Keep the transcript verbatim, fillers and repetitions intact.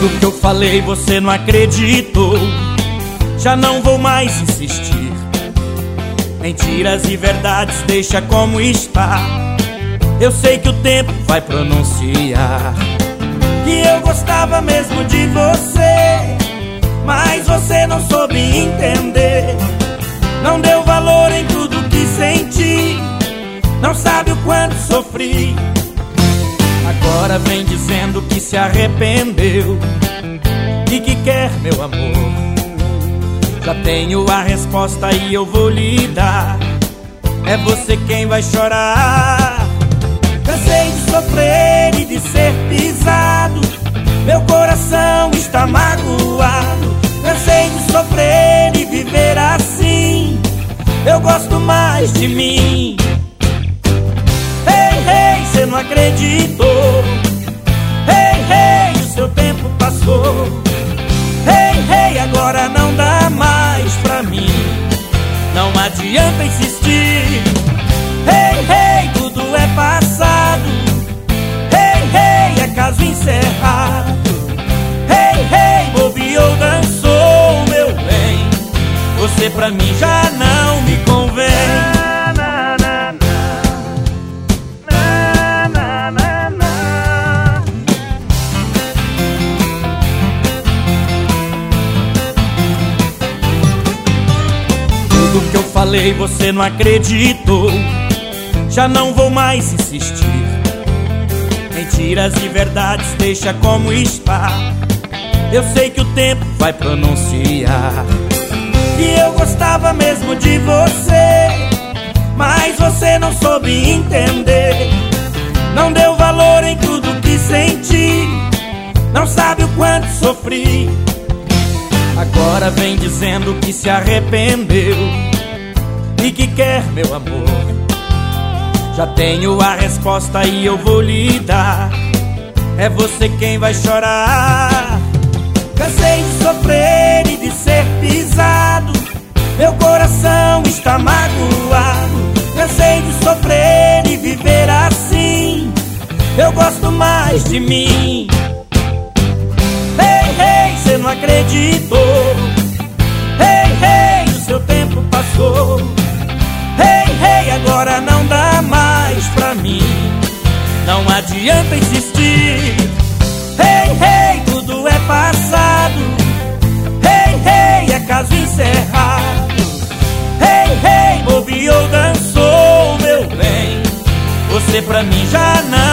Tudo que eu falei você não acreditou. Já não vou mais insistir. Mentiras e verdades deixa como está. Eu sei que o tempo vai pronunciar que eu gostava mesmo de você, mas você não soube entender. Não deu valor em tudo que senti, não sabe o quanto sofri. Agora vem dizendo que se arrependeu e que quer meu amor. Já tenho a resposta e eu vou lhe dar. É você quem vai chorar. Cansei de sofrer e de ser pisado, meu coração está magoado. Cansei de sofrer e viver assim, eu gosto mais de mim. Ei, ei, cê não acreditou. Ei, ei, o seu tempo passou. Ei, ei, agora não dá mais pra mim. Não adianta insistir. Ei, ei, tudo é passado. Ei, ei, é caso encerrado. Ei, ei, bobeou, dançou, meu bem. Você pra mim já não me convém. Tudo que eu falei você não acreditou. Já não vou mais insistir. Mentiras e verdades deixa como está. Eu sei que o tempo vai pronunciar que eu gostava mesmo de você, mas você não soube entender. Não deu valor em tudo que senti, não sabe o quanto sofri. Agora vem dizendo que se arrependeu e que quer meu amor. Já tenho a resposta e eu vou lhe dar. É você quem vai chorar. Cansei de sofrer e de ser pisado, meu coração está magoado. Cansei de sofrer e viver assim, eu gosto mais de mim. Ei, ei, cê não acreditou. Ei, ei, o seu tempo passou. Ei, ei, agora não dá mais pra mim. Não adianta insistir. Ei, ei, tudo é passado. Ei, ei, é caso encerrado. Ei, ei, bobeou, dançou, meu bem. Você pra mim já não